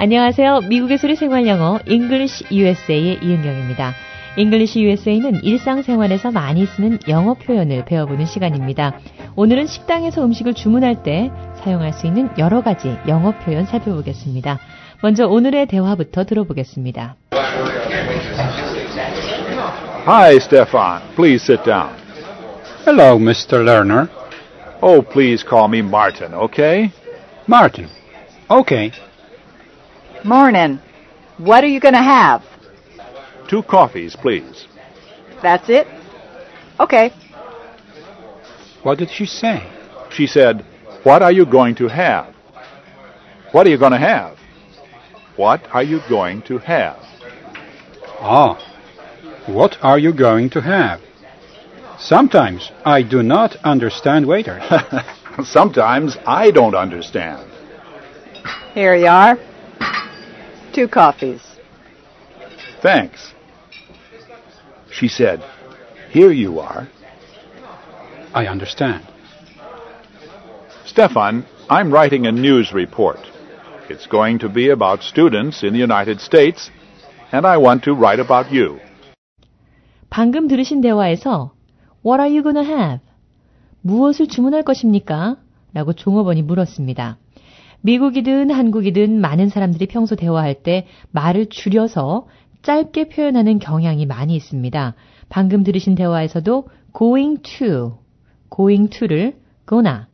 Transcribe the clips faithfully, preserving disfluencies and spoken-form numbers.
안녕하세요. 미국의 소리 생활영어 English 유에스에이의 이은경입니다. English 유에스에이는 일상생활에서 많이 쓰는 영어 표현을 배워보는 시간입니다. 오늘은 식당에서 음식을 주문할 때 사용할 수 있는 여러 가지 영어 표현 살펴보겠습니다. 먼저 오늘의 대화부터 들어보겠습니다. Hi, Stefan. Please sit down. Hello, Mister Lerner. Oh, please call me Martin, okay? Martin. Okay. Morning. What are you going to have? Two coffees, please. That's it? Okay. What did she say? She said, what are you going to have? What are you going to have? What are you going to have? Ah. What are you going to have? Sometimes I do not understand waiters. Sometimes I don't understand. Here you are. Two coffees. Thanks. She said, here you are. I understand. Stefan, I'm writing a news report. It's going to be about students in the United States, and I want to write about you. 방금 들으신 대화에서 What are you gonna have? 무엇을 주문할 것입니까? 라고 종업원이 물었습니다. 미국이든 한국이든 많은 사람들이 평소 대화할 때 말을 줄여서 짧게 표현하는 경향이 많이 있습니다. 방금 들으신 대화에서도 going to, going to를 gonna,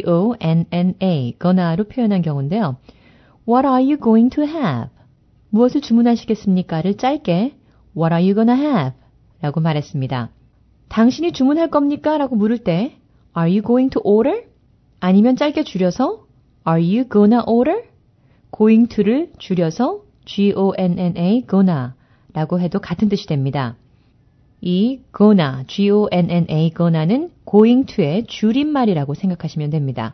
G-O-N-N-A, gonna로 표현한 경우인데요. What are you going to have? 무엇을 주문하시겠습니까?를 짧게 What are you gonna have? 라고 말했습니다. 당신이 주문할 겁니까? 라고 물을 때 Are you going to order? 아니면 짧게 줄여서 Are you gonna order? going to를 줄여서 G-O-N-N-A, gonna 라고 해도 같은 뜻이 됩니다. 이 gonna, G-O-N-N-A, gonna는 going to의 줄임말이라고 생각하시면 됩니다.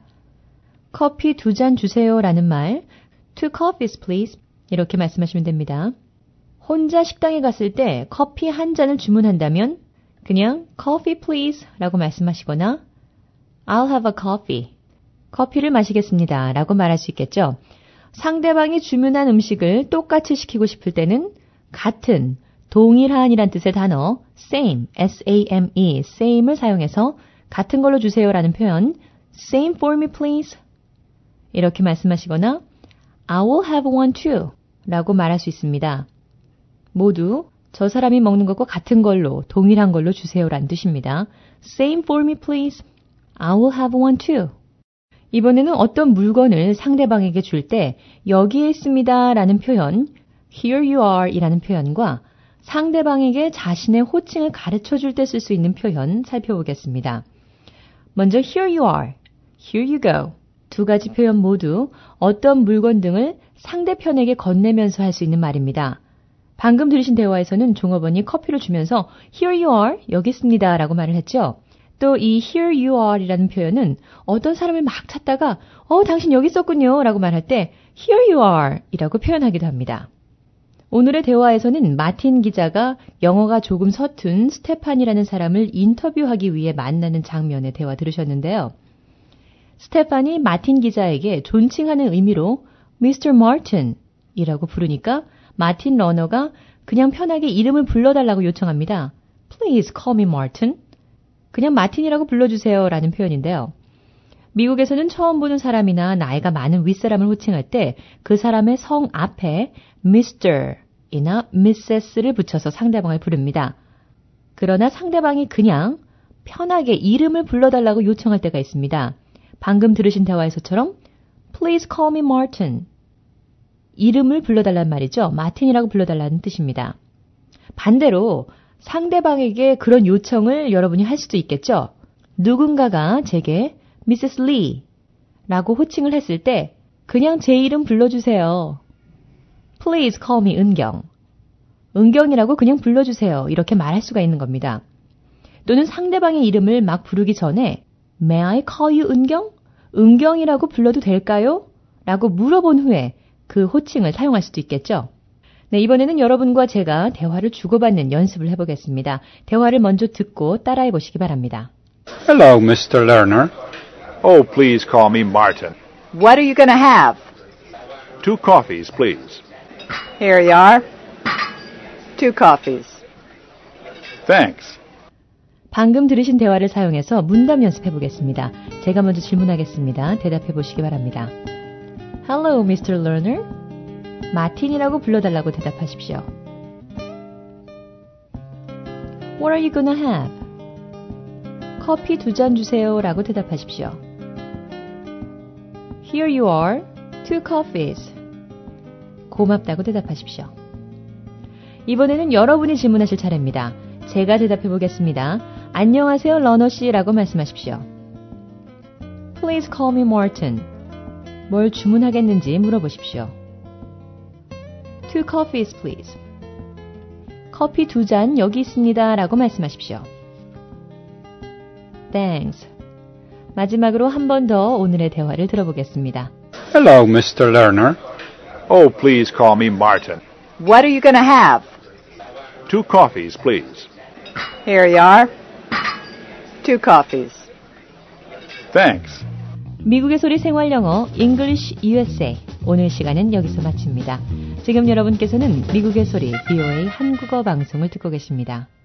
커피 두 잔 주세요 라는 말 Two coffees, please. 이렇게 말씀하시면 됩니다. 혼자 식당에 갔을 때 커피 한 잔을 주문한다면 그냥 coffee please 라고 말씀하시거나 I'll have a coffee. 커피를 마시겠습니다 라고 말할 수 있겠죠. 상대방이 주문한 음식을 똑같이 시키고 싶을 때는 같은, 동일한이란 뜻의 단어 same, S-A-M-E, same을 사용해서 같은 걸로 주세요라는 표현 same for me please 이렇게 말씀하시거나 I will have one too 라고 말할 수 있습니다. 모두 저 사람이 먹는 것과 같은 걸로, 동일한 걸로 주세요라는 뜻입니다. Same for me please. I will have one too. 이번에는 어떤 물건을 상대방에게 줄 때 여기에 있습니다 라는 표현 Here you are 이라는 표현과 상대방에게 자신의 호칭을 가르쳐 줄 때 쓸 수 있는 표현 살펴보겠습니다. 먼저 Here you are, Here you go 두 가지 표현 모두 어떤 물건 등을 상대편에게 건네면서 할 수 있는 말입니다. 방금 들으신 대화에서는 종업원이 커피를 주면서 Here you are, 여기 있습니다 라고 말을 했죠. 또 이 Here you are 이라는 표현은 어떤 사람을 막 찾다가 어, 당신 여기 있었군요 라고 말할 때 Here you are 이라고 표현하기도 합니다. 오늘의 대화에서는 마틴 기자가 영어가 조금 서툰 스테판이라는 사람을 인터뷰하기 위해 만나는 장면의 대화 들으셨는데요. 스테판이 마틴 기자에게 존칭하는 의미로 미스터 마틴 이라고 부르니까 마틴 러너가 그냥 편하게 이름을 불러달라고 요청합니다. Please call me Martin. 그냥 마틴이라고 불러주세요 라는 표현인데요. 미국에서는 처음 보는 사람이나 나이가 많은 윗사람을 호칭할 때 그 사람의 성 앞에 미스터이나 미세스를 붙여서 상대방을 부릅니다. 그러나 상대방이 그냥 편하게 이름을 불러달라고 요청할 때가 있습니다. 방금 들으신 대화에서처럼 Please call me Martin. 이름을 불러달라는 말이죠. 마틴이라고 불러달라는 뜻입니다. 반대로 상대방에게 그런 요청을 여러분이 할 수도 있겠죠. 누군가가 제게 미세스 리 라고 호칭을 했을 때 그냥 제 이름 불러주세요. Please call me 은경. 은경이라고 그냥 불러주세요. 이렇게 말할 수가 있는 겁니다. 또는 상대방의 이름을 막 부르기 전에 May I call you 은경? 은경이라고 불러도 될까요? 라고 물어본 후에 그 호칭을 사용할 수도 있겠죠. 네, 이번에는 여러분과 제가 대화를 주고받는 연습을 해보겠습니다. 대화를 먼저 듣고 따라해 보시기 바랍니다. Hello, Mister Lerner. Oh, please call me Martin. What are you going to have? Two coffees, please. Here you are. Two coffees. Thanks. 방금 들으신 대화를 사용해서 문답 연습해 보겠습니다. 제가 먼저 질문하겠습니다. 대답해 보시기 바랍니다. Hello, 미스터 Learner. 마틴이라고 불러달라고 대답하십시오. What are you gonna have? 커피 두 잔 주세요 라고 대답하십시오. Here you are. Two coffees. 고맙다고 대답하십시오. 이번에는 여러분이 질문하실 차례입니다. 제가 대답해 보겠습니다. 안녕하세요, 러너 씨 라고 말씀하십시오. Please call me Martin. 뭘 주문하겠는지 물어보십시오. Two coffees, please. 커피 두 잔 여기 있습니다 라고 말씀하십시오. Thanks. 마지막으로 한 번 더 오늘의 대화를 들어보겠습니다. Hello, 미스터 Learner. Oh, please call me Martin. What are you going to have? Two coffees, please. Here you are. Two coffees. Thanks. 미국의 소리 생활영어 English 유에스에이 오늘 시간은 여기서 마칩니다. 지금 여러분께서는 미국의 소리 브이오에이 한국어 방송을 듣고 계십니다.